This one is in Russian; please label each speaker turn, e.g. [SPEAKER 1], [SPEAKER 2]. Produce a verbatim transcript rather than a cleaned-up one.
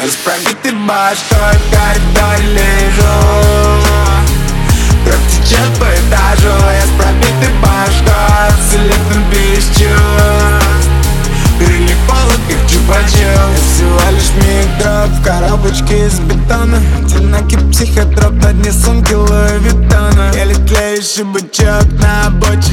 [SPEAKER 1] С пробитой башкой в коридоре лежу. Кровь течет по этажу, я с пробитой башкой, абсолютно без чувств. Крылья пола, как чупа-чупс. Я всего лишь микроб в коробочке из бетона. Одинокий психотроп на дне сумки Луи Виттона. Еле тлеющий бычок на обочине.